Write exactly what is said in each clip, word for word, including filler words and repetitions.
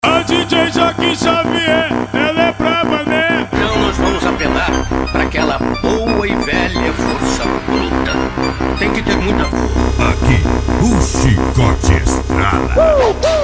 A D J Joaquim Xavier, ela é brava, né? Então nós vamos apelar pra aquela boa e velha força bruta. Tem que ter muita força. Aqui, o Chicote Estrada.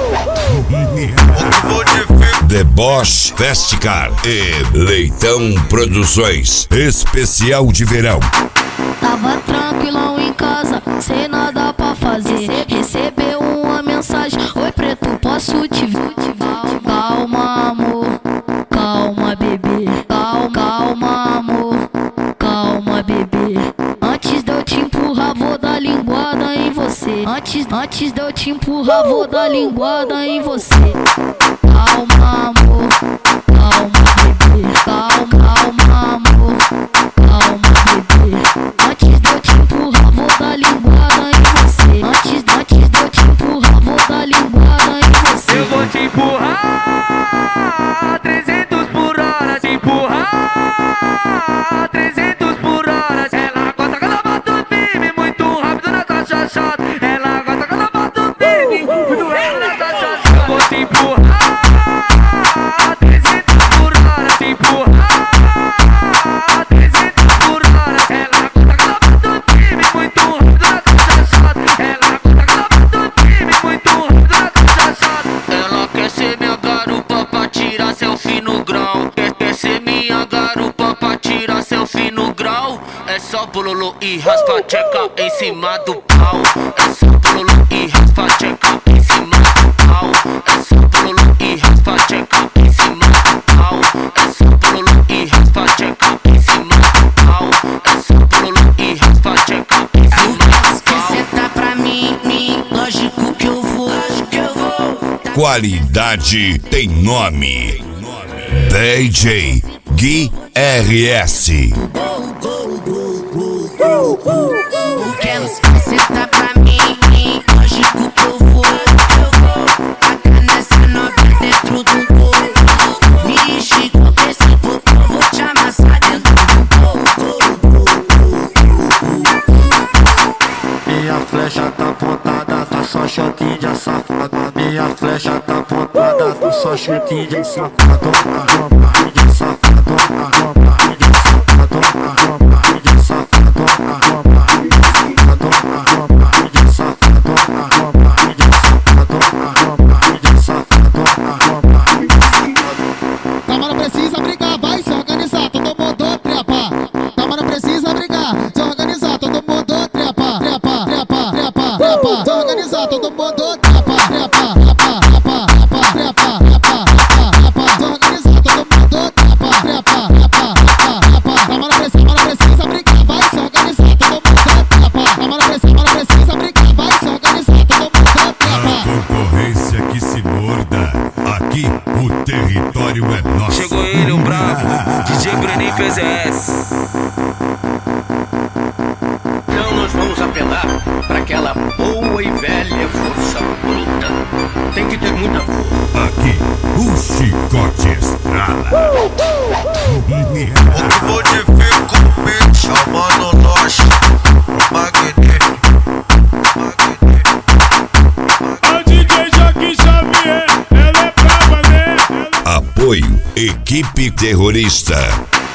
The Boss Festicar e Leitão Produções. Especial de verão. Tava tranquilão em casa, sem nada pra fazer. Recebeu uma mensagem: oi preto, posso te ver? Calma amor, calma bebê. Calma, calma amor, calma bebê. Antes de eu te empurrar vou dar linguada em você. Antes, antes de eu te empurrar vou dar linguada em você. Calma amor, calma bebê. Calma, calma amor, calma bebê. Antes de eu te empurrar vou dar linguada em você. Antes, antes de eu te empurrar vou dar linguada em você. Eu vou te empurrar trezentos por hora, te empurrar trezentos por hora. Ela gosta quando eu bato firme, muito rápido na caixa chata. Ela gosta quando eu bato firme, muito rápido na caixa chata. Eu vou te empurrar trezentos por hora, te empurrar trezentos por hora. Ela gosta quando eu bato firme, muito rápido na caixa chata. Ela gosta quando eu bato firme, muito rápido na caixa chata. Ela quer ser minha garupa pra tirar selfie no grau. Quer, quer ser minha garupa pra tirar selfie no grau. É só bololo e raspa tcheca em cima do pau. É só bololo e raspa tcheca em cima do pau. É só bololo e raspa tcheca em cima do pau. É só bololo e raspa tcheca em cima do pau. É só bololo e raspa tcheca em cima do pau. Quer sentar pra mim, mim, lógico que eu vou, lógico que eu vou. Qualidade tem nome. D J Gui R S. Quer sentar pra mim, mim, lógico que eu vou, eu vou. Tacar nessa novinha dentro do corpo. Me estica desse corpo, eu vou te amassar dentro do corpo. Minha flecha tá apontada, tá só chotinho de safado. Minha flecha tá apontada, tá só chotinho de safado. Arromba, de safado, arromba, de safado, arromba, de safado, arromba, de safado, arromba, de safado, arromba, de safado, arromba, de safado, arromba, de safado. Calma, não precisa brigar, vai se organizar, todo mundo trepa. Calma, não precisa brigar, se organizar, todo mundo trepa. Trepa, trepa, trepa, trepa. Se organizar, todo mundo trepa. Trepa, trepa, trepa, trepa, trepa, trepa, trepa. Se organizar, todo mundo trepa. Trepa, trepa, trepa, trepa. Calma, não precisa, não precisa brigar, vai se organizar, todo mundo trepa. Calma, não precisa, não precisa brigar, vai se organizar, todo mundo A trepa. concorrência que se morda. Aqui o território é nosso. Chegou ele, o brabo, D J Brenin P Z S. Então nós vamos apelar pra aquela boa e velha força bruta. Tem que ter muita força. Aqui o Chicote Estrada. Modifico o beat, chamando nós magnífico, magnífico. A D J Joaquim Xavier, ela é brava, né? Apoio Equipe Terrorista.